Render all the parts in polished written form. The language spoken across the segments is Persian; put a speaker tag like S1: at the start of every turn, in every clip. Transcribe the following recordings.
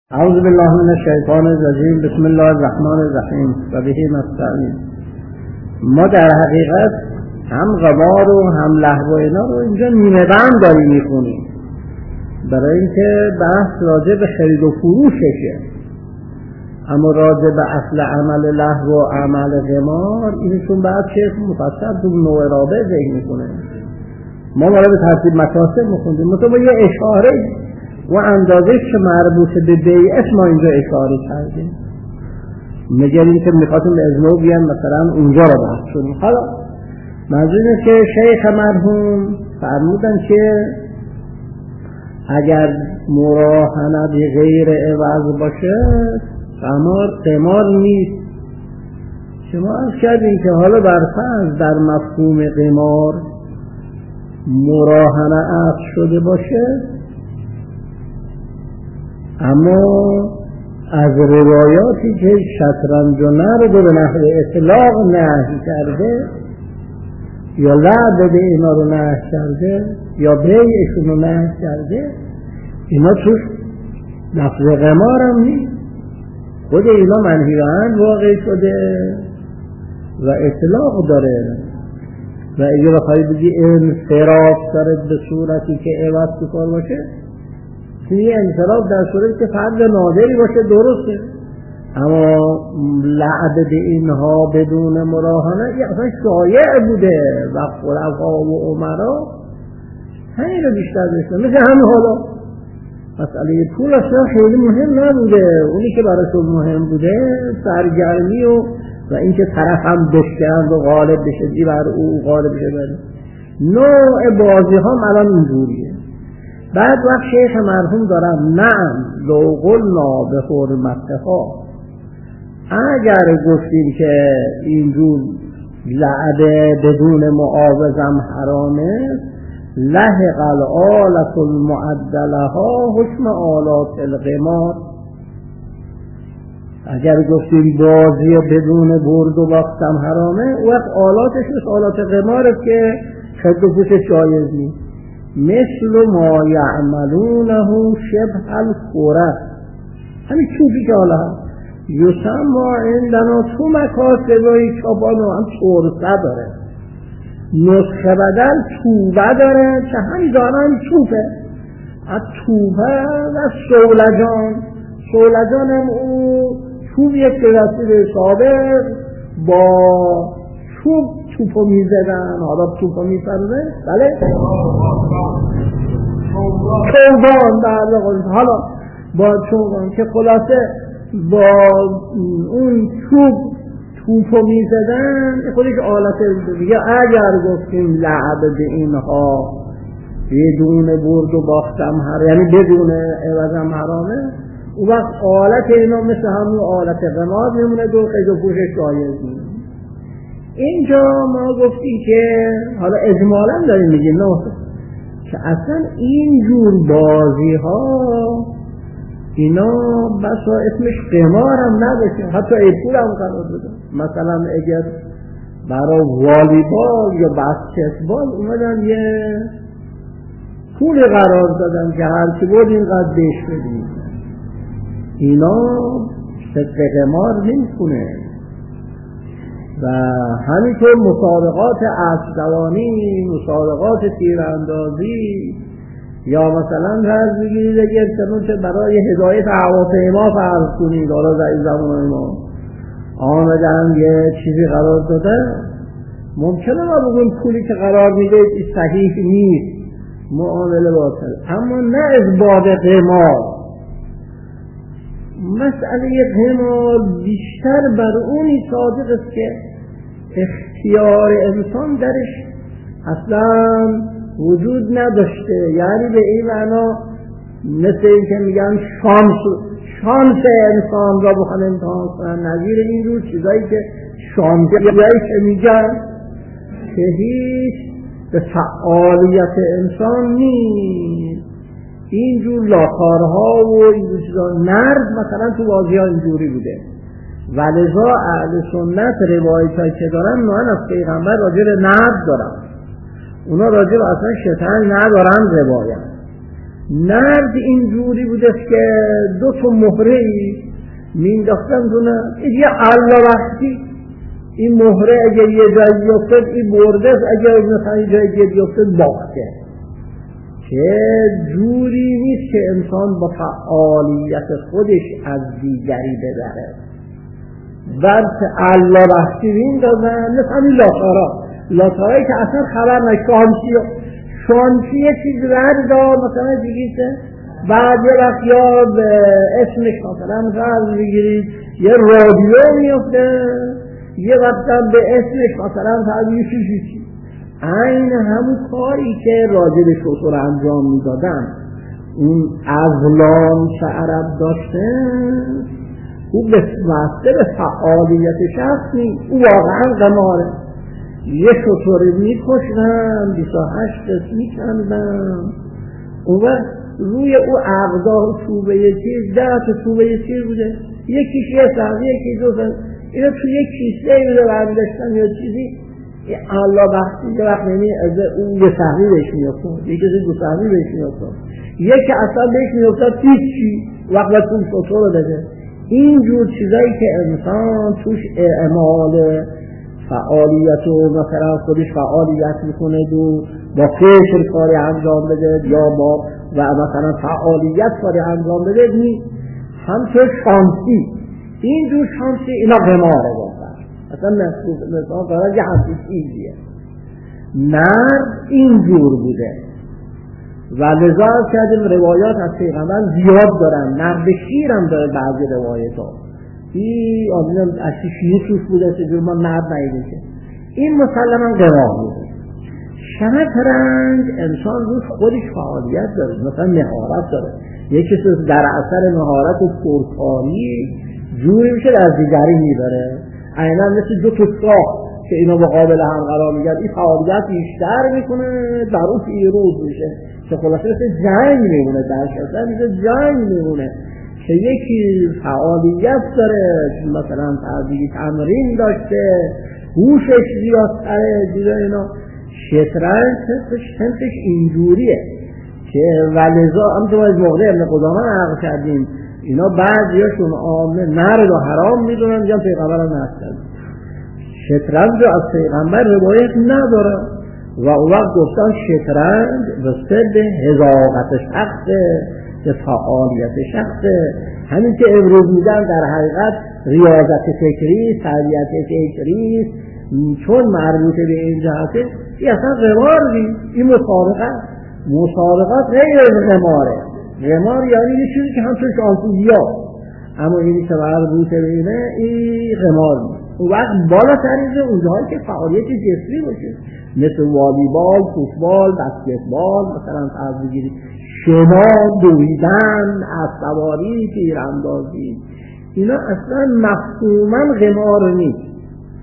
S1: اعوذ بالله من الشیطان الرجیم. بسم الله الرحمن الرحیم و به نستعین. ما در حقیقت هم قمار و هم لهو و اینا رو اینجا نیمه بند داریم میخونیم، برای اینکه بحث راجع به خرید و فروششه، اما راجع به اصل عمل لهو و عمل قمار اینشون بعد شیخ مفصل تو نوع رابع ذکر میکنه. ما به ترتیب مکاسب میخوندیم، مثلا با یه اشاره و اندازه که مربوط به بیعت ما اینجا اشاره کردیم. مگریم که میخواتیم به ازنو بیان مثلا اونجا رو بحث کنیم. حالا منظور اینه که شیخ مرحوم فرمودن که اگر مراهنه به غیر عوض باشه قمار نیست. شما از کردیم که حالا برفرض در مفهوم قمار مراهنه عقد شده باشه، اما از روایاتی که شطرنج و نرد به نحو اطلاق نهی کرده یا لعب به اینا رو نهی کرده یا بیعشون رو نهی کرده، اینا توش لفظ قمار هم نیست، خود اینا منهیان واقع شده و اطلاق داره. و اگه بخوایی بگی انصراف داره به صورتی که عوض بکار باشه، این انصراف در صورتی که فرد نادری باشه درسته، اما لعب به اینها بدون مراهنه یه اصلا شایع بوده و خلفا و عمرا همین رو بیشتر داشتن. مثل همین حالا مسئله پول اصلا خیلی مهم نبوده، اونی که براشون مهم بوده سرگرمی و اینکه طرف هم بشکند و غالب بشه دی بر او غالب بشه بره. نوع بازی هم الان اینجوریه. بعد وقت شیخ مرحوم دارم نعم لو قلنا به حرمتها، اگر گفتیم که اینجور لعبه بدون معاوضم حرامه، لحق الآلة المعدلها حکم آلات القمار. اگر گفتیم بازی بدون برد و باختم حرامه، وقت آلاتش مثل آلات قماره که خرید و فروش جایز نیست. مثل ما یعملونه شبه الخوره، همین چوبی که حالا هست یسمى عندنا تو مکاسبای چابانو هم چورسه داره، نسخه بدل چوبه داره که همین دارن چوبه از چوبه و شولجان هم او چوبیه که رسید سابق با چوبو میزدن، حالا چوبو میزدن بله چوبان در قلت، حالا با چوبان که خلاصه با اون چوبو میزدن خودش آلت دیگه. اگر گفتیم لعب به اینها بدون برد و باختم یعنی بدون عوضم حرامه، اون وقت آلت اینا مثل همون آلت قمار میمونه، دو خرید و فروش جایز نیست. اینجا ما گفتیم که حالا اجمالا داریم میگیم نه که اصلا اینجور بازی ها اینا بسا اسمش قمار هم نباشه، حتی ایپول هم قرار بده. مثلا اگر برای والیبال یا بسکتبال اومدن یه پول قرار دادن که هرچی بود اینقدر بهش بدیم، اینا صدق قمار نمیکنه. و همینطور مسابقات اسب‌دوانی، مسابقات تیراندازی، یا مثلا فرض بگیرید اگر چنانچه برای هدایت هواپیما فرض کنید، حالا در این زمان ما آمدن یه چیزی قرار داده، ممکنه ما بگیم پولی که قرار میده صحیح نیست، معامله باطل، اما نه از باب قمار. مسئله قمار بیشتر بر اونی صادق است که اختیار انسان درش اصلا وجود نداشته، یعنی به این معنا مثل این که میگن شانس انسان را بخوان امتحان کنن، نظیر اینجور چیزایی که شانسیایی که میگن که هیچ به فعالیت انسان نیست. اینجور لاکارها و اینجور چیزا، نرد مثلا تو بازی ها اینجوری بوده، ولذا اهل سنت روایت های که دارن نوعن از پیغمبر راجع به نرد دارن، اونا راجع به اصلا شطرنج ندارن روایت، نرد اینجوری بوده که 2 مهره مینداختن دونه یه الله وقتی این مهره اگر یه جایی بیفتد این برده، اگر مثلا یه جایی بیفتد باخته. که جوری نیست که انسان با فعالیت خودش از دیگری ببره. بعد الله وقتی میندازن مثل همین لاتارایی که اصلا خبر نشد، شانسی یه چیز بردا مثلا دیگه بعد یه وقت یا به اسمش مثلا فرض بگیرید یه رادیو میفته، یه وقت هم به اسمش مثلا فرض یه چیزی این همون کاری که راجع به شطور انجام میدادن اون ازلام که عرب داشتن او بسته به فعالیت شخص نیست، او واقعا قماره. یه شطوری میکشن 28 قسم میکندن، اون وقت روی او اقدار چوبه چیز 10 تا چوبه چیز بوده، یکیش یه سقی یکی 2 سقی، اینو تو یک کیسه بوده برداشتن یا چیزی. الله وقتی یه وقت نمی از اون یه سقی بهش میافتاد، یکی 2 سقی بهش میافتاد، یکی اصلا بهش میافتاد هیچی وقت اون شطور رو بده. اینجور چیزایی که انسان توش اعمال فعالیت و مثلا خودش فعالیت میکنه و با فکر کاری انجام بده یا با و مثلا فعالیت کاری انجام بده همچون شانسی. اینجور شانسی اینا قماره واقعا اصلا مثلا قرار یه همچین چیزیه. مرد اینجور بوده و لذا کردیم روایات از پیغمبر زیاد دارن، مرد شیر هم داره بعضی روایت ها. این آدم اشی شیر توش بوده چجور ما مرد نایده که این مسلما قمار بوده. شطرنج انسان روش خودش فعالیت داره، مثلا مهارت داره، یکی در اثر مهارت و پرکاری جوری میشه در دیگری میبره. عینا مثل 2 تا ساخت که اینا مقابل هم قرار میگن، این فعالیت بیشتر میکنه در اون پیروز میشه که خلاصه مثل جنگ میمونه، در شطرنج میشه جنگ میمونه که یکی فعالیت داره مثلا تربیت تمرین داشته هوشش زیادتره دیگه. اینا شطرنج سنسش اینجوریه که ولذا هم تو از موقع ابن قدامه نقل کردیم اینا بعضیاشون عامه نرد و حرام میدونن یا پیغمبر هم نستن. شطرنج از پیغمبر روایت نداره و اون وقت گفتن شطرنج بسته به حذاقت شخصه، به فعالیت شخصه. همین که امروز میدن در حقیقت ریاضت فکری، تربیت فکری چون مربوط به این جهته این اصلا قمار نیست. این مسابقات غیر قماره. قمار یعنی یه چیزی که همچون شانسیزیا، اما اینی که مربوط به اینه این قمار نیست. اون وقت بالا تریزه اونجاهایی که فعالیت جسمی باشه مثل والیبال، فوتبال، بسکتبال، مثلا فرض بگیرید شنا، دویدن، اسبسواری، تیراندازی، اینا اصلا مفهوما قمار نیست.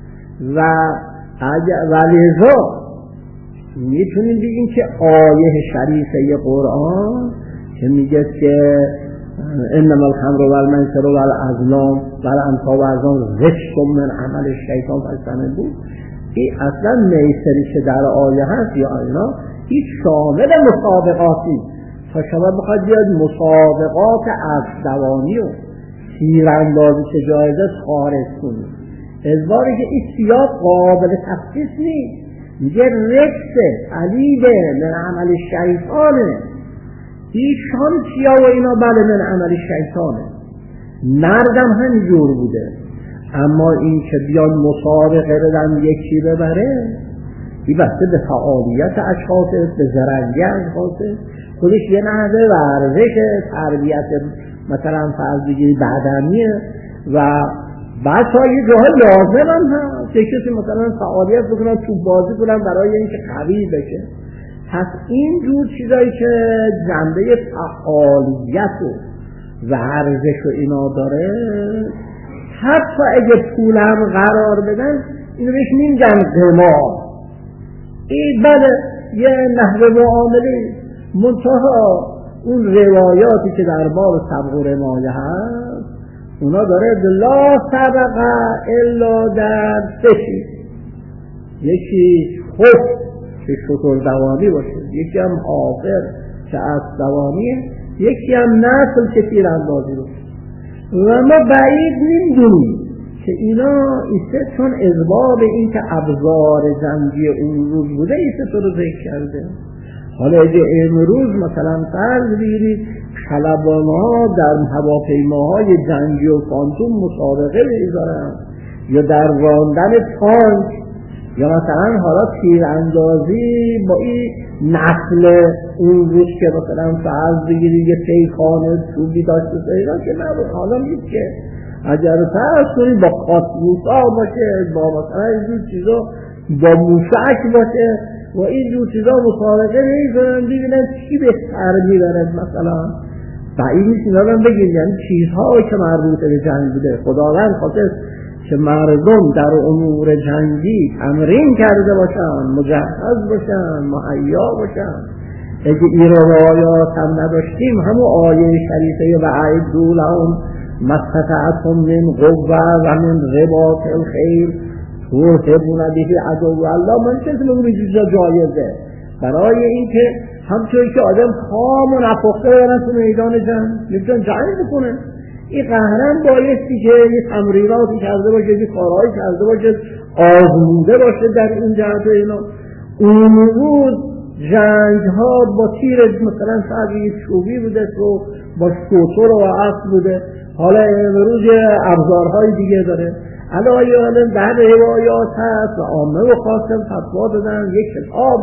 S1: و لذا میتونیم بگیم که آیه شریفه قرآن که میگه که انما الخمر والمیسر والازلام والانصاب والازلام رجس من عمل الشیطان فاجتنبوه، این اصلا میسری که در آیه هست یا اینا این شامل مسابقاتی تا شما بخواید بیاد مسابقات اسبدوانی و تیراندازی که جایزه خارج کنید، ازباری که این سیاق قابل تخصیص نیست. میگه رجس علیبه من عمل شیطانه، این شانسیا و اینا بله من عمل شیطانه. مردم همینجور بوده، اما این که بیان مسابقه بدن یکی ببره این بسته به فعالیت اشخاصه، به زرنگی اشخاصه، خودش یه نحوه ورزش تربیت مثلا فرض بگیری بدنیه و بعد تا یه جاهای لازم هم هست که کسی مثلا فعالیت بکنن توپ بازی کنن برای اینکه قوی بشه. پس این جور چیزایی که جنبه فعالیت و ورزش و اینا داره حتی اگه پول هم قرار بدن اینو بهش میگن قمار. این بله یه نحوه معامله، منتها اون روایاتی که در باب سبق و رمایه هست اونا داره لا سبقه الا در 3 چیز. یکی خود که شطور دوانی باشه، یکی هم حافر که اسبوانیه، یکی هم نسل که تیراندازی رو. و ما بعید نمیدونیم که اینا ایسته چون اسباب این که ابزار جنگی اون روز بوده ایسته تو رو ذکر کرده. حالا اگه امروز مثلا فرض بگیرید خلبان‌ها در هواپیماهای جنگی و فانتوم مسابقه بگذارن یا در راندن تانک یا مثلا حالا تیراندازی با این نسل اون روز که مثلا فرض بگیرید یه پیکان چوبی داشته اینا که نبود. حالا نیست که اگر فرض کنید با کاتبوسا باشه، با مثلا اینجور چیزا، با موشک باشه و اینجور چیزا مسابقه میکنن ببینن چی بهتر میبرد مثلا. بعید نیست اینا رو بگیم، یعنی چیزهایی که مربوط به جنگ بوده خداوند خواست که مردم در امور جنگی تمرین کرده باشن، مجهز باشن، مهیا باشن. اگه این روایات هم نداشتیم همون آیه شریفه و اعدوا لهم ما استطعتم من قوة و من رباط الخیل ترهبون به عدو الله، من چه میگم این چیزا جایزه برای اینکه همچنین که آدم خام و نپخته برن تو میدان جنگ میتونن جنگ بکنه. این قهرم بایستی که یه تمریناتی کرده باشه، یه کارهایی کرده باشه، آزموده باشه در این جهت. اینا اون روز جنگ ها با تیر مثلا شاید چوبی بوده و با شتر و اسب بوده، حالا امروز ابزارهای دیگه داره. علاوه در روایات هست و عامه و خاصم فتوا دادن یک کتاب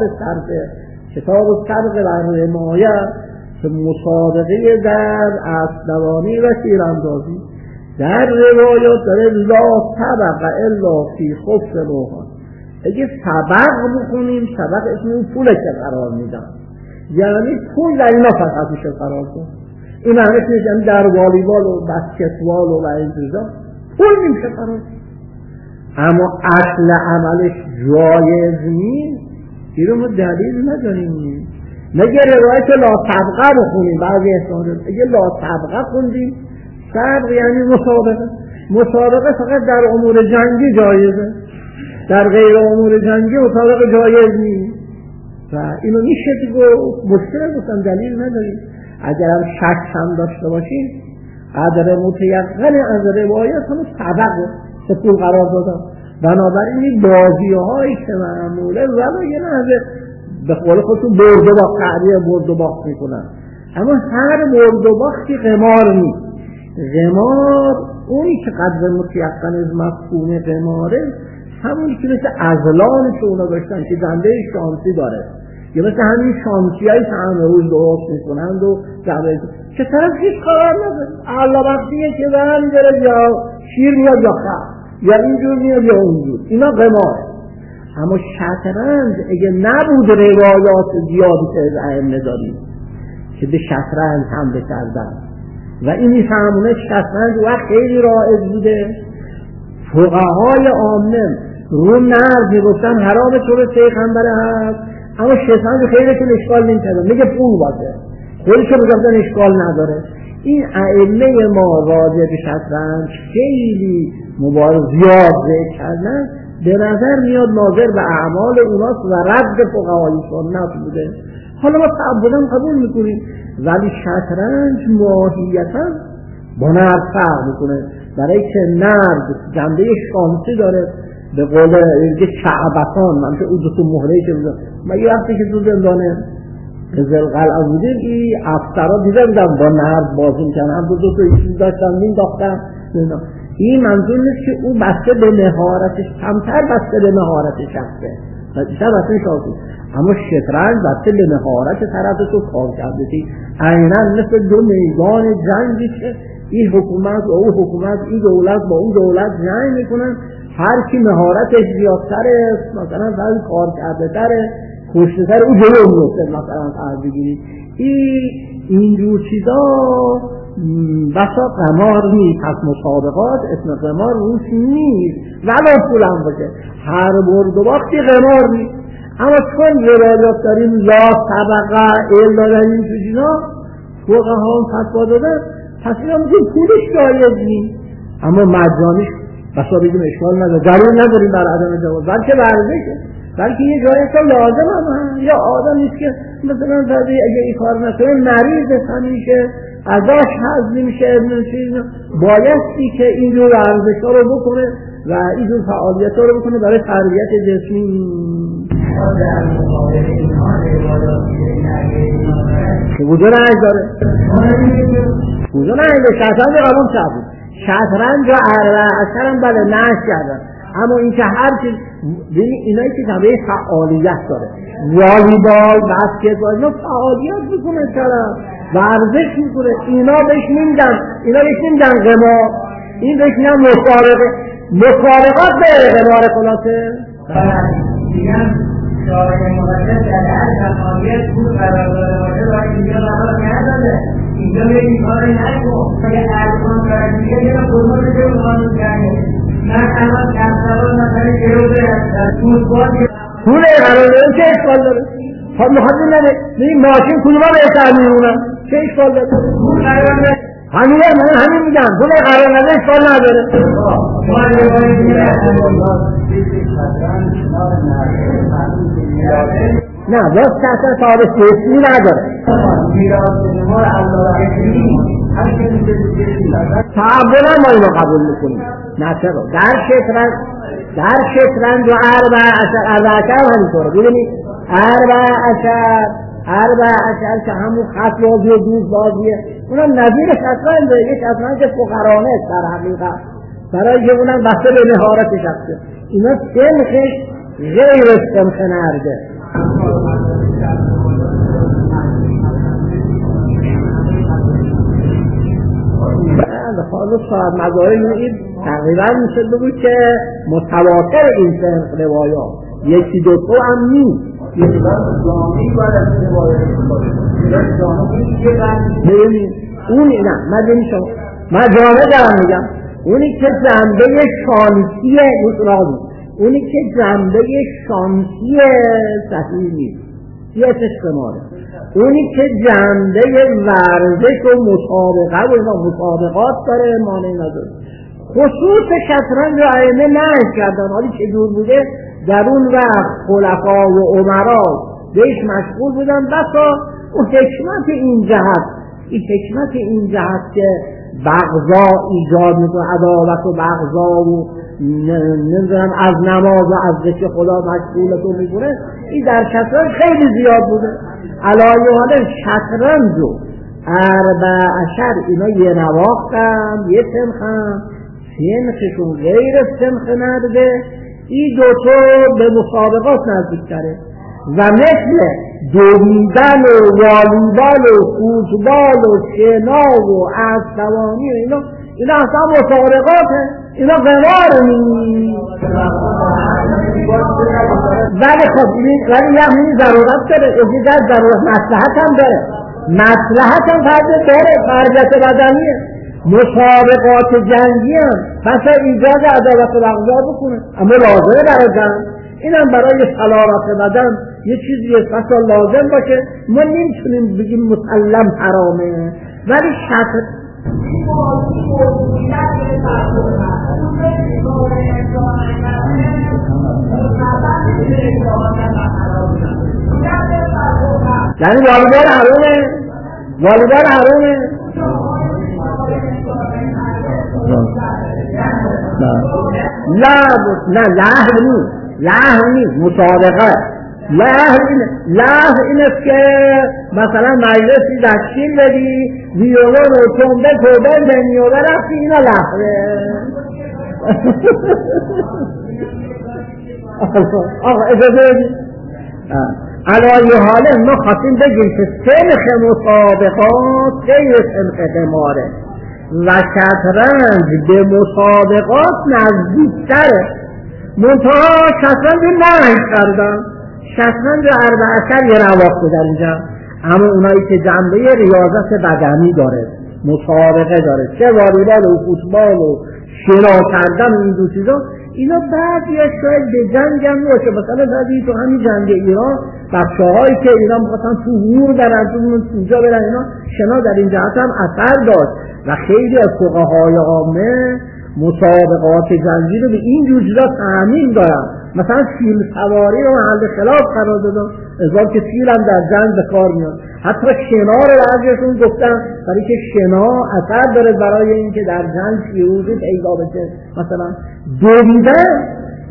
S1: سرق بر حمایت که مسابقه در اسبوانی و تیراندازی در روایات داره لا سبق الا فی خف روحان. اگه سبق بکنیم، سبق اسم پوله که قرار میدن، یعنی پول در اینا فقط میشه قرار کن. این معنی که در والیبال و بسکتبال و این چیزا پول نمیشه قرار کن. اما اصل عملش جایز نیست، این رو ما دلیل نداریم. نگه روایت لا سبقه بخونیم، بعضی احسانات اگه لا سبقه خوندیم، سبق یعنی مسابقه فقط در امور جنگی جایزه، در غیر امور جنگی مسابقه جایز نیست و اینو میشه دیگه مشکل بودن دلیل نداریم. اگر هم شک هم داشته باشیم قدر متیقن از روایت همون سبق به پول قرار دادن. بنابراین این بازی‌هایی که معموله ولی یه نحوه به قول خودتون برد و باخت، تعبیر برد و باخت میکنن، اما هر برد و باختی قمار نیست. قمار اونی که قدر متیقن از مفهوم قماره همونی که مثل ازلانی که اونا داشتن که جنبه شانسی داره، یا مثل همین شانسی هایی که همه روز درست میکنند و جنبه که طرف هیچ قرار نداره. الله وقتیه که برم داره یا شیر میاد یا خط یا اینجور میاد یا اونجور، اینا قماره. اما شطرنج اگه نبود روایات زیادی که از ائمه داریم که به شطرنج حمله کردن و این میفهمونه شطرنج وقت خیلی رایج بوده، فقهای عامه رو نرد میگفتن حرام طور پیغمبر هست، اما شطرنج خیلی که اشکال نمی‌کنه، میگه پول باشه، خودش رو بگفتن اشکال نداره. این ائمه ما راجع به شطرنج خیلی مبارز زیاد ذکر کردن، به نظر میاد ناظر به اعمال اوناست و رد فقهای سنت بوده. حالا ما تعبداً قبول میکنیم، ولی شطرنج ماهیتاً با نرد فرق میکنه، برای که نرد جنبه شانسی داره. به قول اینکه شعبتان من که او دو تا مهره که بودن، من یه وقتی که تو زندانه قزلقلعه بودیم این افسرها دیده بودم با نرد بازی میکنن، هم دو تا ایشون داشتن مینداختن. این منظور نیست که او بسته به مهارتش، کمتر بسته به مهارت شخصه، بیشتر بسته شخصی، اما شطرنج بسته به مهارت طرف تو کار کردی. عیناً مثل دو میدان جنگی که این حکومت و اون حکومت، این دولت با اون دولت جنگ میکنن، هر کی مهارتش زیادتره، مثلا بعضی کار کرده تره، کشته تره، او جلو میفته. مثلا فرض بگیرید اینجور چیزا بسا قمار نیست، پس مسابقات اسم قمار روش نیست ولو پولم باشه، هر برد و باختی قمار نیست. اما چون روایات داریم لا سبقه الا در این چیزا فقها هم فتوا دادن، پس اینا میگه پولش جایز نیست، اما مجانیش بسا بگیم اشکال نداره، دلیل نداریم بر عدم جواز، بلکه ورزشه، بلکه یه جایی که لازم هم یا آدم نیست که مثلا بعضی اگه این کار نکنه مریض همیشه ازش حذف میشه، بایستی که این جور ورزش‌ها رو بکنه و این جور فعالیت‌ها رو بکنه برای تربیت جسمی. که وجود رنج داره، وجود رنج داره. شطرنج قبول کردیم، شطرنج و اربع عشر هم بله نشت کردن، اما این که هر چیز ببینید اینایی که طبعه فعالیت داره، والیبال، بسکتبال، اینا فعالیت میکنه، طرف ورزش میکنه، اینا بهش نمیدن قمار، این بهش نمیدن مسابقات به قمار خلاصه.
S2: میگن شاعر مقدس در هر فعالیت بود برادر باشه و اینجا قرار نداده، اینجا به این کار نکن، اگه ارکان فرضیه یه فرمان رو قانون کرده، من الان کسران مثلا گروه فوتبال
S1: پوله قرار داره، چه اشکال داره؟ خب محضر نده این ماشین کلوما بهتر میمونن، چه اشکال داره؟
S2: پول قرار نده
S1: همین میگم پوله قرار نده اشکال نداره. نه باز کسر ثابت جسمی نداره، تعبون هم ما اینو قبول میکنیم. نه چرا در شطرنج و اربع عشر همینطوره. ببینید اربع عشر که همون خط بازی و دوز بازیه، اونم نظیر شطرنج داره، یک شطرنج فقرانه است در حقیقت، برای که اونم بسته به مهارتش هسته. اینا سنخش غیر سنخ نرده. خالص صاحب مظاهر این تقریبا میشه بگوید که متواتر این سنخ روایات، یکی دو تو هم نیست. ببینید اون نه من جامعه دارم میگم، اونی که جنبه شانسی اونی که جنبه شانسی صحیح نیست یه استثماره، اونی که جنبه ورزش و مسابقه و مسابقات داره مانع نداره. خصوص شطرنج و ائمه نهی کردن، حالی که دور بوده در اون وقت خلفا و امرا بهش مشغول بودن. بسا اون حکمت این جهت که بغضا ایجاد میکنه، عداوت و بغضا و نمیدونم از نماز و از ذکر خدا مشغولتون میکنه، این در شطرنج خیلی زیاد بوده. علایه حالا شطرنج و اربع عشر اینا یه نواختم، یه سنخم، سنخشون غیر سنخ نرده، این دوتا به مسابقات نزدیک تره و مثل دویدن و والیبال و فوتبال و شنا و اسب‌دوانی و اینا اصلا مسابقاته، اینا قمار نیست. ولی خب یعنی ضرورت داره، اجازه ضرورت مصلحت هم داره، مصلحت هم فرضیت بدنیه. مسابقات جنگی هم پس ایجاد عدالت و بغضا بکنه، اما لازمه برای جنگ، اینم برای سلامت بدن یه چیزی پس لازم باشه. ما نمیتونیم بگیم مسلم حرامه، ولی شطر یعنی والیبال حرامه. لهو نیست مسابقه. لهو این است که مثلا مجلسی تشکیل بدی ویولون و تنبک و بندنی و برفتی، اینا لهوه. آقا اجازه بدی علایه حاله ما خواستیم بگیم که سنخ مسابقات غیر سنخ قماره و شطرنج به مسابقات نزدیکتره. منتها شطرنج نهی کردن، شطرنج اربع عشر یه نواخته در اینجا، اما اونایی که جنبه ریاضت بدنی داره، مسابقه داره، چه والیبال و فوتبال و شنا کردن و این دو چیزا، اینا بعضی شاید به جنگ هم باشه. مثلا بعضی تو همین جنگ ایران بچه‌هایی که اینا می‌خواستن تو هور برن، اونجا برن، اینا شنا در این جهت هم اثر داشت و خیلی از فقهای عامه مسابقات جنگی رو به این جور چیزا تأمین دارن. مثلا فیل سواری رو محل خلاف قرار دادن، ازاز که فیل هم در جنگ به کار میاد. حتی شنا رو بعضیشون گفتن برای که شنا اثر داره برای اینکه در جنگ پیروزی پیدا بشه. مثلا دویدن،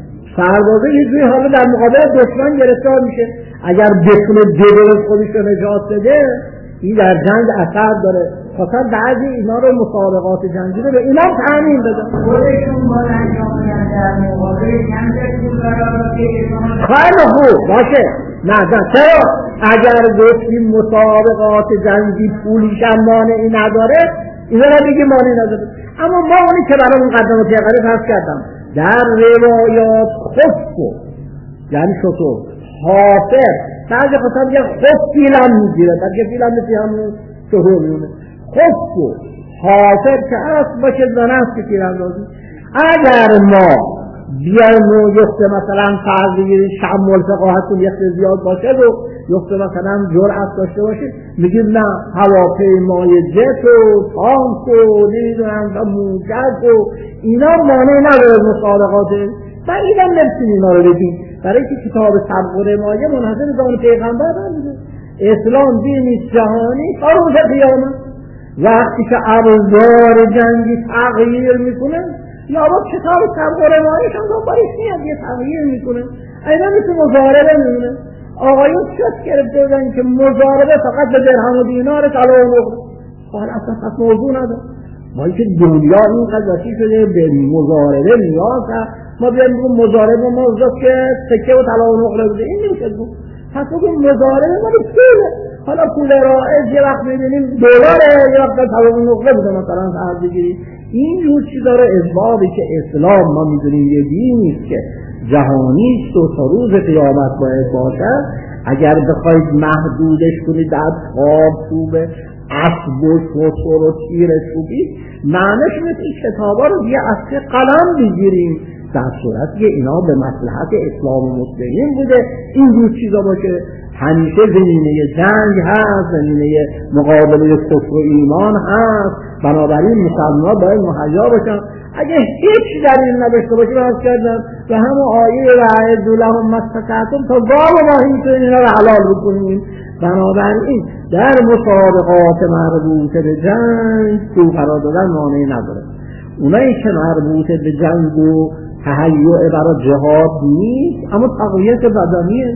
S1: سربازه یه جوری حالا در مقابل دشمن گرفتار میشه، اگر بتونه دوباره خودش رو نجات بده این در جنگ اثر داره. خاصا بعضی اینا رو مسابقات جنگی رو به اینا تأمین بدن.
S2: خودشون با انجام میدن در مقابل چند پول قرار که
S1: خیلی خوب باشه. نه چرا؟ اگر گفتیم مسابقات جنگی پولیش هم مانعی نداره، اینا رو بگیم مانعی نداره. اما ما اونی که برای مقدمات پیغمبر حرف کردم در روایات خفو، یعنی شطور حافظ بعضی خواستم بگه خف فیلم میگیره، بلکه فیلم مثل همون شطور میونه. خفو حافظ که اصل باشه زنست که فیلم رازی. اگر ما بیایم و یخته مثلا فرضی شمال فقاهتون یخته زیاد باشه و یخته مثلا جرأت داشته باشه، میگیم نه هواپیمای جت و تانک و نمیدونم و موجز و اینا مانع نداره مسابقات. و اینم نمیتونی اینا رو بگیم، برای که کتاب سبق و رمایه منحصر به ذات پیغمبر نمیده. اسلام دینی جهانی تا روز قیامت. وقتی که ابزار جنگی تغییر میکنه یا با کتاب سبق و رمایش هم دنبالش میاد یه تغییر میکنه. اینا مثل مضاربه میمونه. آقایون شد گرفته بودن که مضاربه فقط به درهم و دینار طلا و نقره. حال اصلا موضوع نداره. ما اینکه دنیا اینقدر وسیع شده به مضاربه نیاز هست، ما بیایم بگیم مضاربه موضوع که سکه و طلا و نقره بوده، این نمیشه بود. پس بگیم مضاربه ما به پوله. حالا پول رایج یه وقت میبینیم دلاره، یه وقت طلا و نقره بوده مثلا فرض بگیرید. این جور چیزا رو اثباتی که اسلام ما میدونیم یه دینیست که جهانیست و تا روز قیامت باید باشد. اگر بخواید محدودش کنید در خواب چوبه اسب و شتر و تیر چوبی، معنیش مثل کتابا رو دیگه از قلم بگیریم، در صورت که اینا به مصلحت اسلام و مسلمین بوده این جور چیزا باشه. همیشه زمینه جنگ هست، زمینه مقابله کفر و ایمان هست، بنابراین مسلمان باید مهیا باشن. اگه هیچ دلیل نداشته باشه باید کردن و همون آیه وعد لهم ما استطعتم تا گام و ماهی میتونین اینا رو حلال بکنیم. بنابراین در مسابقات مربوط به جنگ تو قرار دادن مانعی نداره. اونایی که مربوط به جنگ و تهیع برای جهاد نیست، اما تقویت بدنی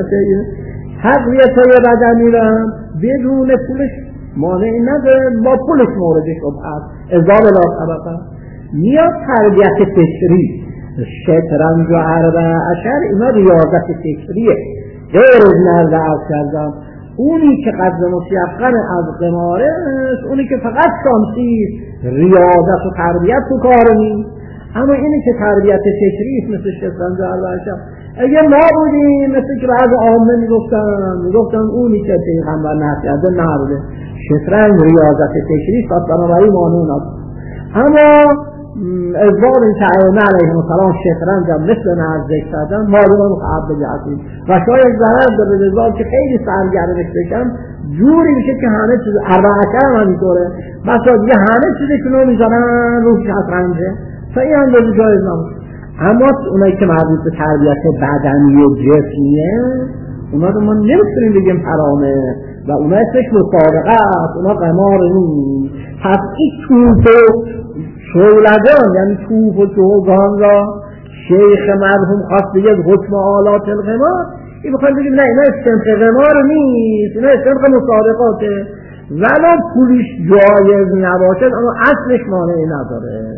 S1: تقویت بدنی را بدون پولش مانعی نداره، با پولش مورد شبهه است. ازال لا طبقه میاد تربیت فکری، شطرنج و عربه اشر، اینا ریاضت فکریه. غیر از نرده عرض کردم اونی که قدر مشیقن از قماره است، اونی که فقط شانسی ریاضت و تربیت تو کار نیست. اما اینی که تربیت فکری است مثل شطرنج و عربه اشر، اگه ما بودیم مثل که بعض عامه میگفتن اونی که پیغمبر نهی کرده نبوده. شطرنج ریاضت فکری است، بنابراین مانع نداره. اما ازبار این تعاون علیهم السلام شطرنج هم مثل نهر ذکر کردن معلومه مخعب جهتیم و شاید ضرر داره ازبار که خیلی سرگرمش بشن جوری میشه که همه چیز عربه هم همینطوره، مثلا دیگه همه چیزی که نو میزنن روح شطرنجه تا این هم دوزی جایز نموشه. اما اونایی که مربوط به تربیت بدنی و جسمیه اونا رو ما نمیتونیم بگیم حرامه و اونا اسمش مسابقه است، اونا قمار نیست. پس این توپ و شولدان یعنی توپ و چوگان را شیخ مرحوم خواست بگید حکم آلات القمار، این بخواهیم بگیم نه اینا استنف قمار نیست، اینا استنف مسابقاته ولو پولیش جایز نباشد اما اصلش مانعی نداره.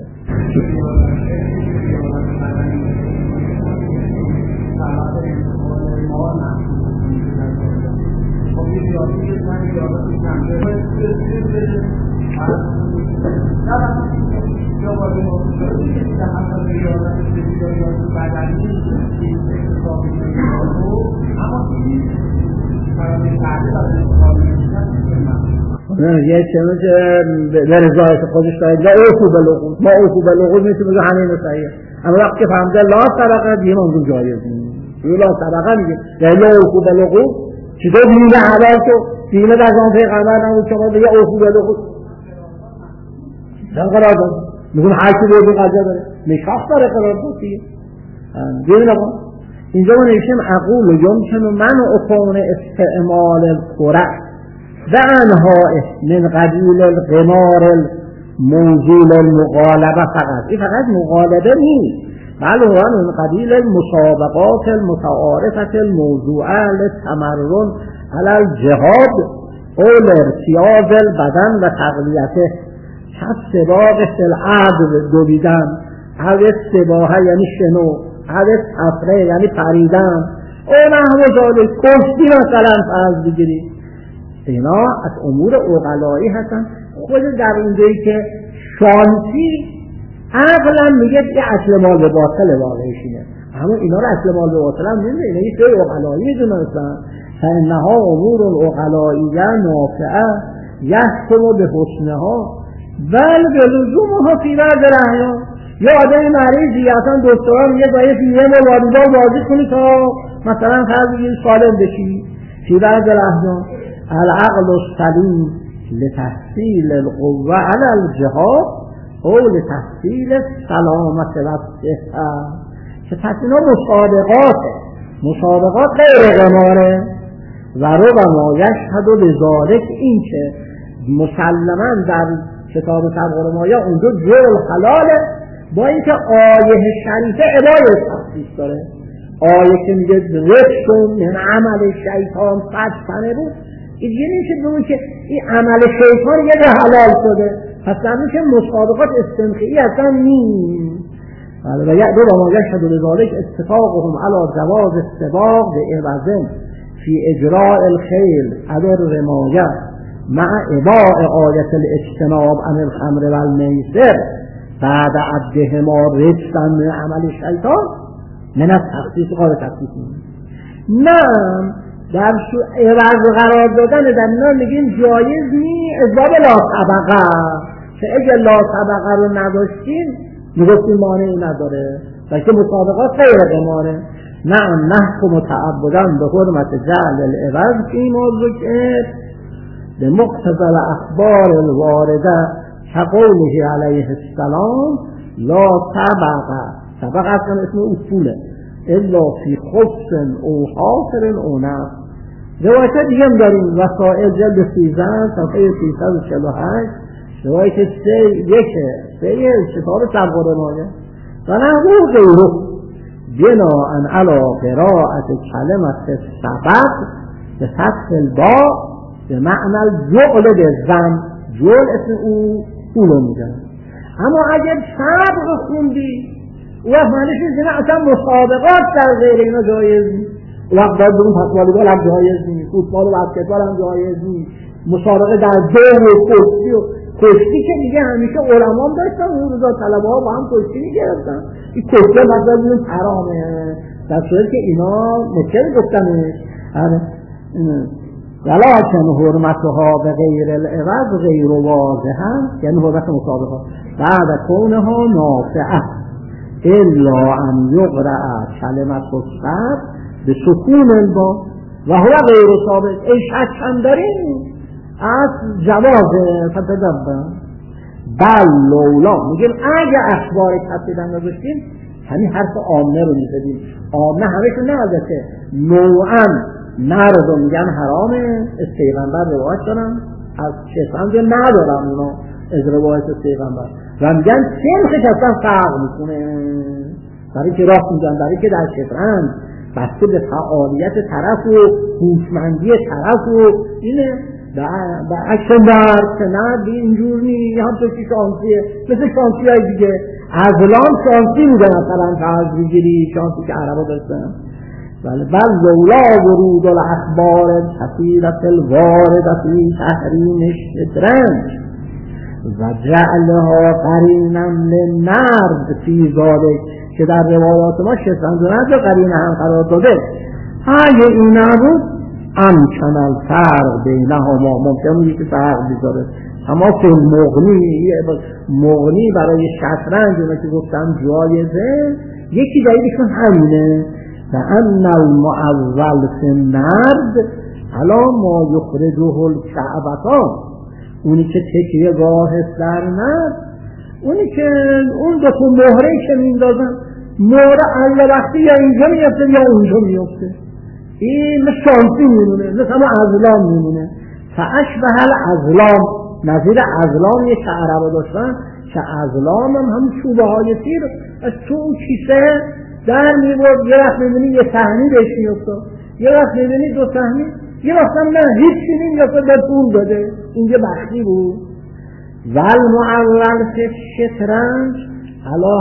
S1: یه چنون که به رضایت خودش دارید لا اوفو بلغوز، ما اوفو بلغوز میتونیم بگه همین صحیحه، اما وقتی که فهمده لا صدقه دیگه منظور جایز نیست. لا صدقه میگه لا اوفو بلغوز چطور دینه حلال تو دینه در زمان پیغمبر نمود شما بگه اوفو بلغوز نقرار میگن هر کی به قضا داره نشاط داره قرارداد دیگه. ببین آقا اینجا ما نوشتیم اقول یمکن منع کون استعمال القرع و انواع من قبیل القمار الموزول المغالبه فقط. این فقط مغالبه نیست، بل هو من قبیل المسابقات المتعارفه الموضوعه للتمرن علی الجهاد او لارتیاض البدن و تقویته سباق العدل دویدن، عدد سباحه یعنی شنو، عدد تفره یعنی پریدن، او نحو ذالک کشتی مثلا فرض بگیرید. اینا از امور عقلایی هستن. خود در اینجایی که شانسی عقلا میگه یه اصل مال به باطل واقعیش اینه، اما اینا رو اصل مال به باطل هم نمیده، اینا یه سری عقلایی میدونستن. فانها امور العقلائیه نافعه یحکم به حسنها بل به لزومها فی بعض الاحیان. یه آدم مریضی اصلا دکترها میگه باید یه ماه والیبال بازی کنی تا مثلا فرض بگیری سالم بشی. فی بعض الاحیان العقل السلیم لتحصیل القوه علی الجهاد او لتحصیل السلامت و الصحه. که پس اینا مسابقات غیر قماره و ربما یشهد بذالک، این که مسلما در کتاب تبقر مایا اونجا جل حلاله، با اینکه آیه شریفه ادای تخصیص داره. آیه که میگه رجسون من عمل شیطان فجتنه بود، این دیگه نمیشه بگون که این عمل شیطان یه ده حلال شده، پس در که مسابقات استنخیی اصلا نیست. و یعدو و ما یشهد لذالک اتفاقهم علی جواز السباق بعوض فی اجراء الخیل علی الرمایه مع اباء آیت الاجتناب عن الخمر و المیسر بعد عدهما رجسا من عمل شیطان من از تخصیص قابل تخصیص نه در عوض قرار دادن در اینا میگیم جایز نی اضافه لا طبقه، که اگه لا طبقه رو نداشتیم میگفتیم مانعی نداره، بلکه مسابقات غیر قماره. نه نحکم تعبدن به حرمت جعل العوض فیما ذکر به مقتضی الاخبار الوارده كقوله علیه السلام لا طبقه اصلا اسم اصوله الا فی خبز او حاصر او نفس. روایت دیگه هم داریم، وسائل جلد 13 صفحه 348 روایت 3 کتاب تبقر مایه و نحو غیره بناء علی قراءت کلمت سبق به فتح الباء به معنی الجعل بالذم، جعل اسم او پولو میگن. اما اگر سبق خوندی وقت معنیش اینه اصلا مسابقات در غیر اینا جایز نیست، وقت باید برون پس والیبال هم جایز نیست، فوتبال و بسکتبال هم جایز نیست، مسابقه در دور و کشتی که میگه همیشه علما هم داشتن اون روزا طلبه ها با هم کشتی میگرفتن، این کشتی مثلا بیرون حرامه، در صورت که اینا مکر گفتنش ولکن حرمتها به غیر العوض غیر واضحه، یعنی حرمت مسابقه بعد کونها نافعه الا ان یقرأ کلمت الصبر به سکون البا و هو غیر ثابت. ای شک هم داریم از جواز فتدبر بل لولا، میگیم اگه اخبار کسیدن نداشتیم همین حرف عامه رو میزدیم. عامه همشون نه البته نوعا نردو میگن حرامه، از پیغمبر روایت دارن، از شیطان ندارن اونا از روایت پیغمبر و میگن سنخش اصلا فرق میکنه، برای که راست میگن، برای که در شیطان بسته به فعالیت طرف و هوشمندی طرف و اینه به اکشن در که نه اینجور نی هم توی شانسیه مثل شانسی های دیگه ازلان شانسی میدن اصلا فرض بگیری شانسی که عربا داشتن. بل لولا ورود الاخبار الكثیرة الواردة فی تحریم الشطرنج و جعلها قرینا للنرد فی ذلک، که در روایات ما شطرنج رو قرینه هم قرار داده. اگه این نبود امکن الفرق بینهما، ممکنه که فرق بذاره، اما که مغنی برای شطرنج اونه که گفتم جایزه، یکی دلیلشون همینه و ان المعول فی النرد علی ما یخرجه الکعبتان، اونی که تکیه گاه در نرد اونی که اون دو تا مهره که میندازن، مهره الله وقتی یا اینجا میفته یا اونجا میفته، این مثل شانسی میمونه، مثل همه ازلام میمونه. فاشبه الازلام، نظیر ازلامیه که عربا داشتن، که ازلام هم چوبه های تیر از تو اون کیسه در میبرد. یه وقت میبینی یه صحنی بهش میفتاد، یه وقت میبینی دو صحنی، یه وقت هم نه هیچ چیزی میفتاد به پول داده. اینجا بختی بود. والمعول فی الشطرنج علی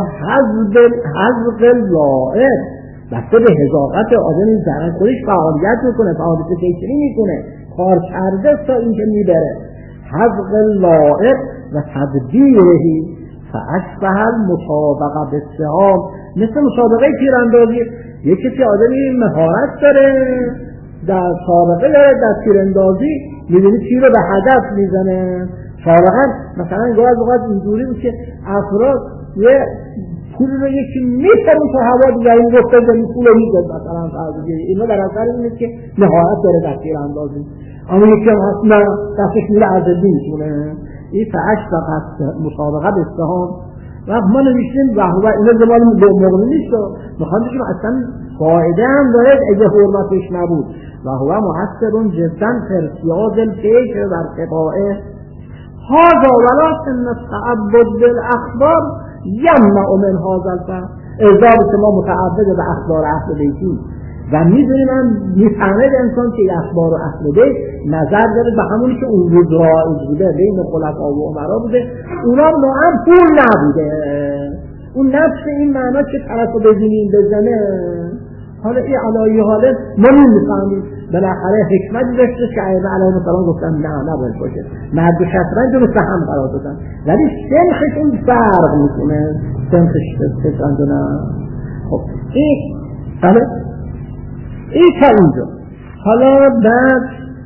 S1: حذف اللائق، بسته به حذاقت آدمی زرن خودش فعالیت میکنه، فعالیت فکری میکنه، کار کرده تا اینکه میبره. حذف اللائق و تدبیرهی فاشبه المسابقه بالسهام، مثل مسابقه تیراندازی. یکی که آدمی مهارت داره در سابقه داره در تیراندازی، میدونی تیر رو به هدف میزنه. سابقا مثلا گاز اوقات اینجوری بود که افراد یه پول رو یکی میپرون تو هوا، دیگه این گفته این پول رو میداد مثلا فرض دیگه. اینا در اثر اینه که مهارت داره در تیراندازی. اما یکی هم اصلا دستش میره عزدی میشونه. این فاشبه مسابقه بالسهام. و ما نوشتیم و اینا زمان مغنی نیست، میخوام بگیم اصلا فایده هم داره اگه حرمتش نبود. و هو مؤثر جدا في ارتیاض الفکر و ارتقائه. هذا ولكن التعبد بالاخبار یمنع من هذا الفهم. اعجاب که ما متعبد به اخبار اهل بیتی و میدونیم هم میفهمه انسان که اخبار و اهل بیت نظر داره به همونی که اون روز رایج بوده بین خلفا و امرا بوده، اونا نوعا پول نبوده. اون نفس این معنا که طرفو بزنیم بزنه، حالا این علایه حاله ما نمیفهمیم. بالاخره حکمتی داشته که ائمه علیهم السلام گفتن نه نباید باشه، مرد و شطرنج رو مثل هم قرار دادن، ولی سنخشون فرق میکنه، سنخش شطرنج نه. خب این بله این تا اینجا. حالا بعد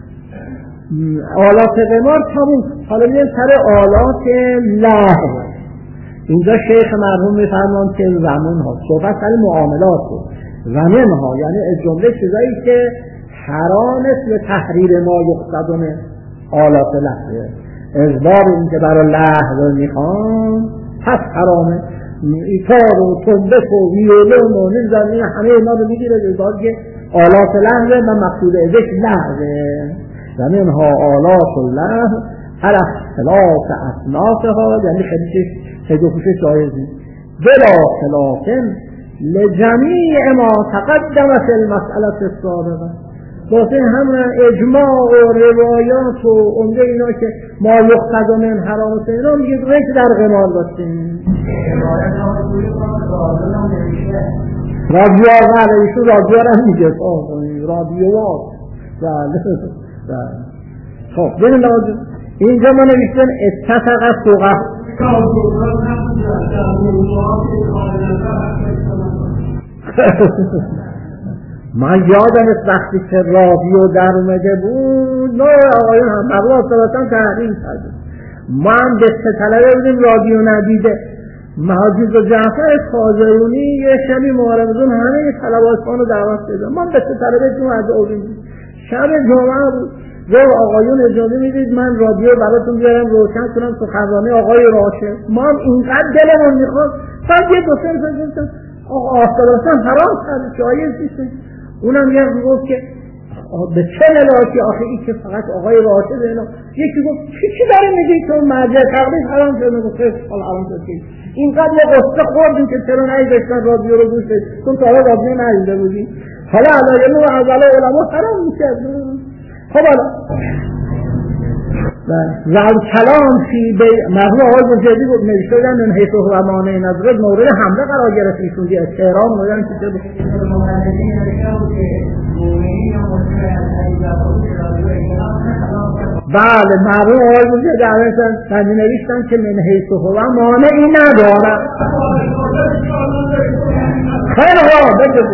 S1: آلات قمار تموم. حالا میریم سر آلات لهو. اینجا شیخ مرحوم میفرمان که زمان ها صحبت سر معاملات رو زمان ها، یعنی جمله چیزایی که حرام است به تحریر ما یقصدون آلات لهوه. ازبار این که برای لهو میخوان پس حرامه. ایتار و تنبک و ویولون و نزدنی همه اینا رو میگیره ازبار که آلات لهوه و مقصود ازش لهوه. زمان ها آلات لهو هر اختلاف اصنافها، یعنی خیلی خوشش جایزی بلا خلافن لجمیع ما تقدم فی المسئله السابقه. واسه همه اجماع و روایات و اونجا اینا که ما یقصد من حرام و اینا میگه ریک در قمار باشیم. رادیو آقا ایشون رادیو را میگه رادیوات. خب ببین لازم اینجا ما نوشتن اتفق فقها. من یادم است وقتی که رادیو در اومده بود نه آقایون هم مقلا صبتان تحریم کرده. ما هم دسته طلبه بودیم رادیو ندیده. محاجیز و جعفر خازرونی یه شبی معارضون همه طلباتان رو دعوت دادن. ما هم دسته طلبه جمعه از اولین شب جمعه بود. رو آقایون اجازه میدید من رادیو براتون بیارم روشن کنم سخنرانی آقای راشد. ما هم اینقدر دلمون میخواد بعد یه دو سه گفتم آقا آفتابرسان حرام کرده جایز نیست. اونم یه گفت که به چه ملاکی آخه این که فقط آقای راشد اینا. یکی گفت چی داره میگی که اون مرجع تقدیس حرام شده؟ گفت حالا حرام شده. اینقدر یه قصه خوردیم که چرا نایداشتن رادیو رو گوش بدید چون تا حالا رادیو ندیده بودیم. حالا علایمو و اولا علما حرام میکرد. خب حالا و کلام فی مرحوم آقای بزرگی بود نوشتن من حیث و مانع نظرت مورد حمله قرار گرفت. ایشون دیگه از تهران بودن که چه بله مرحوم آقای بزرگی دعوتن نوشتن که من حیث و مانعی ندارد. خیلی ها بگید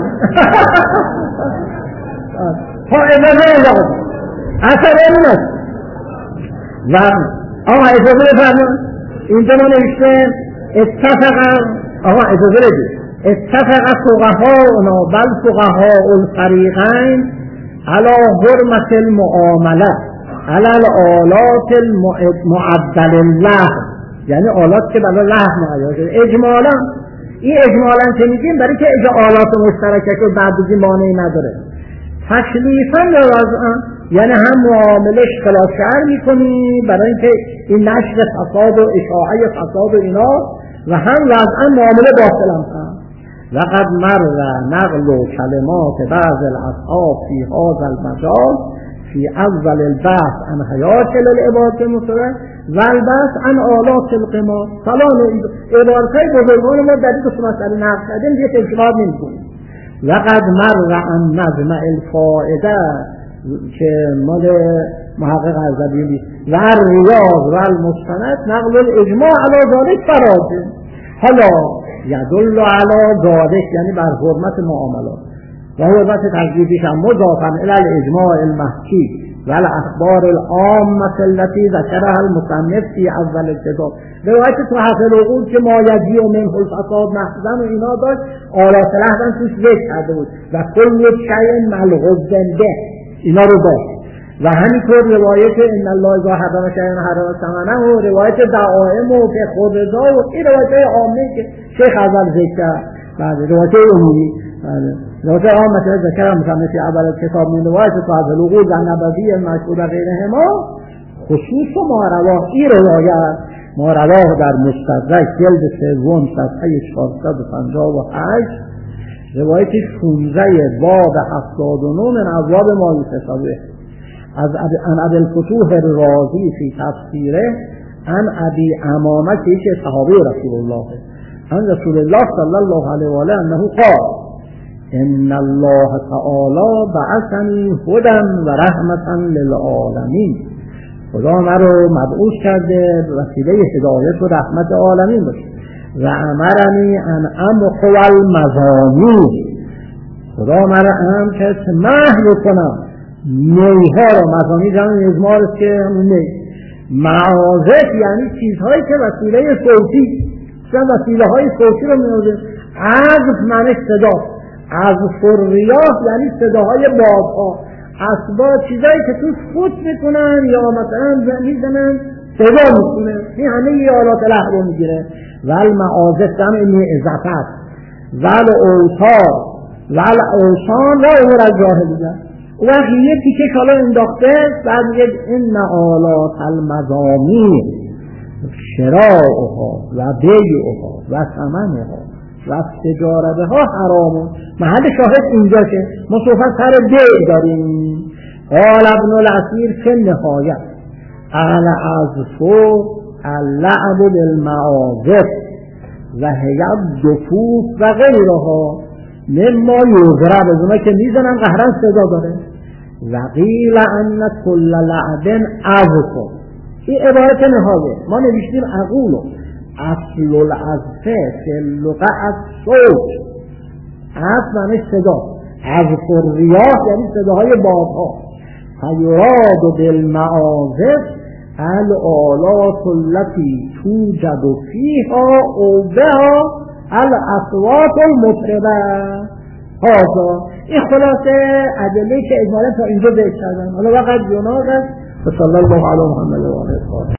S1: ها اجازه لازم اثر این است. و آقا اجازه بفرمون اینجا ما نوشته آقا اجازه بدید اتفق فقهاؤنا بل فقهاء الفریقین علی حرمت المعامله علی الآلات المعدل له یعنی آلات که برای لحن مهیا شده. اجمالا این اجمالا که میگیم برای که آلات مشترکه که بعد دیگه مانعی نداره. تکلیفاً یا وضعاً یعنی هم معاملش خلافشهر میکنی برای اینکه این نشر فساد و اشاعه فساد و اینا و هم وضعاً معامله باطل هم. وقد مر نقل و کلمات بعض الاصحاب فی هذا المجال فی اول البحث عن هیاکل العبادة المطلقه و البحث عن آلات القمار. فلان عبارتهای بزرگان ما در این دو مسئله نقل کردیم دیگه تکرار نمی‌کنیم. وقد مر عن مجمع الفائده که مال محقق ارزبیلی و الریاض و المستند نقل الاجماع علی ذلک فراجه. حالا یدل علی ذلک یعنی بر حرمت معاملات و حرمت تکلیفش هم مضافا الی الاجماع المحکی و الاخبار العامه التي ذکرها المصنف فی اول الکتاب. روایت تو حاصل العقول که مایجی و منه الفساد محضن و اینا داشت آلات لحظن توش ذکر کرده بود و کل شیء ملغوب به اینا رو داشت و همینطور روایت ان الله اذا حرم شیئا حرم ثمنه و روایت دعائم و که خود رضا و این روایت عامه که شیخ اول ذکر کرد. بعد روایت عمومی روایت عامه که ذکر مصنف فی اول کتاب من روایت صاحب العقول و نبوی مشهور و غیرهما خصوص ما رواه این روایت ما رواه در مستدرک جلد سوم صفحه 458 روایت 16 باب 79 من ابواب ما یتشابه از عن ابی الفتوح الرازی فی تفسیره عن ابی امامه که صحابی رسول الله عن رسول الله صلی الله علیه و آله انه قال ان الله تعالی بعثنی هدی و رحمتا للعالمین. خدا مرا مبعوث کرده وسیله هدایت و رحمت عالمین باشه و امرنی ان امحو المزامیر. خدا مرا امر کرد که محو کنم نیها را. مزامیر جمع ازمار است که همون نی معازف یعنی چیزهایی که وسیله صوتی چون وسیله های صوتی رو می‌نوزیم. عزف معنی صدا، عزف الریاح یعنی صداهای بادها، اسباب چیزایی که توش فوت میکنن یا مثلا میزنن صدا میکنه این همه یه آلات لحظه میگیره. ول معازف جمع معزفت ول اوتار ول اوسان و امور از جاهلیه. و یه تیکه کالا انداخته بعد میگه این آلات المزامیر شراؤها و بیعها و ثمنها و تجارتها حرامون. محل شاهد اینجا که ما صحبت سر بیع داریم. قال ابن الاسیر که نهایت العزف اللعب بالمعازف و هیب دفوف و غیرها مما یضرب از اونا که میزنن قهرن صدا داره. و قیل ان کل لعب عزف. این عبارت نهایه ما نوشتیم اقولو اصل العزفه که لغه از صوت عزف معنی صدا، عزف الریاح یعنی صداهای بادها. فیراد بالمعازف الآلات التي توجد فيها او بها الاصوات المطربه. هذا این خلاصه ادله که اجمالا تا اینجا ذکر کردن. حالا وقت جناز است و صلی الله علی محمد و آله.